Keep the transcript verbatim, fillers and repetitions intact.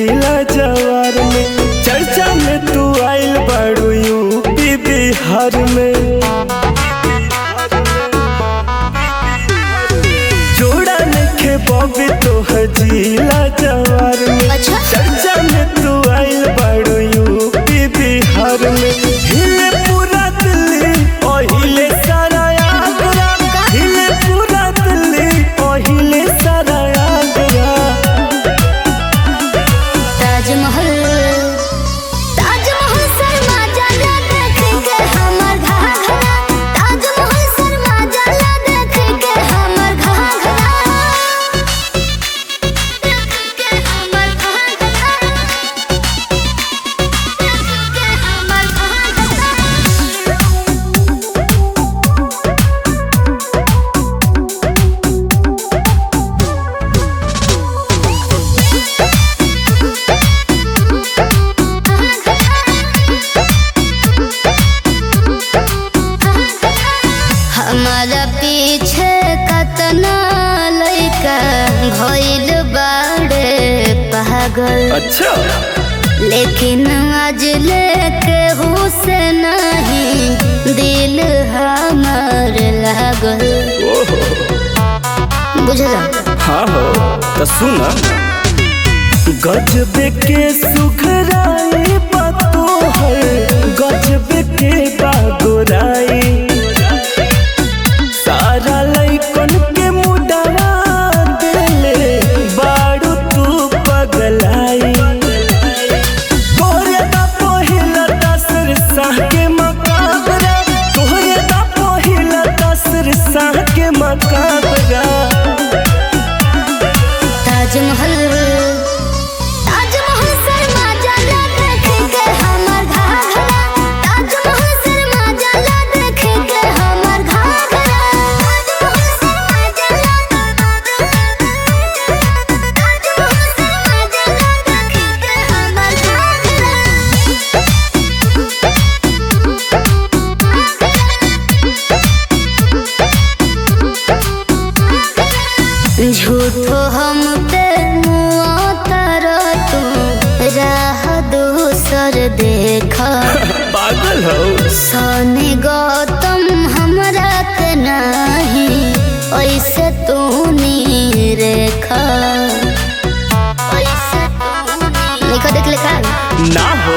जिला जवार में चर्चा में तू आइल बाड़ू यूपी बिहार में। जोड़ा नखे बॉबी तोहर जिला जवार में अच्छा? चर्चा में तू आइल बाड़ू यूपी बिहार में। हिले पूरा दिल्ली और हिले सारा आगरा, हिले पूरा दिल्ली और हिले सारा आगरा। ताजमहल ताजमहल शर्मा जाला देख के हमर घाघरा, ताजमहल शर्मा जाला देख के हमर घाघरा, देख के हमर घाघरा, देख के हमर घाघरा। हमारा पीछे कतना लइका भइल बाड़े पागल, अच्छा लेकिन आज लेके से नहीं दिल हमार लागल। ओहो बुझला? हाँ हो तो सुना, गजब के सुखराई बातो है, गजब के बागोराई, सारा लइकन के मुडरा देले बाड़ू तू पगलाई। तोहरे दा पहिला दसर साह के मकाबरा, तोहरे दा पहिला दसर साह के मकाबरा। ताजमहल ताजमहल शर्मा जाला देख के हमर घाघरा, ताजमहल शर्मा जाला देख के हमर घाघरा, ताजमहल शर्मा जाला ताजमहल शर्मा जाला देख के हमर घाघरा। झूठो हम पे मुआ तारा तू राह दूसर देखा, पागल हो सोने गौतम हमरा के नहीं ऐसे तू नी रेखा, ऐसे तू नी लिखा, देख लिखा ना हो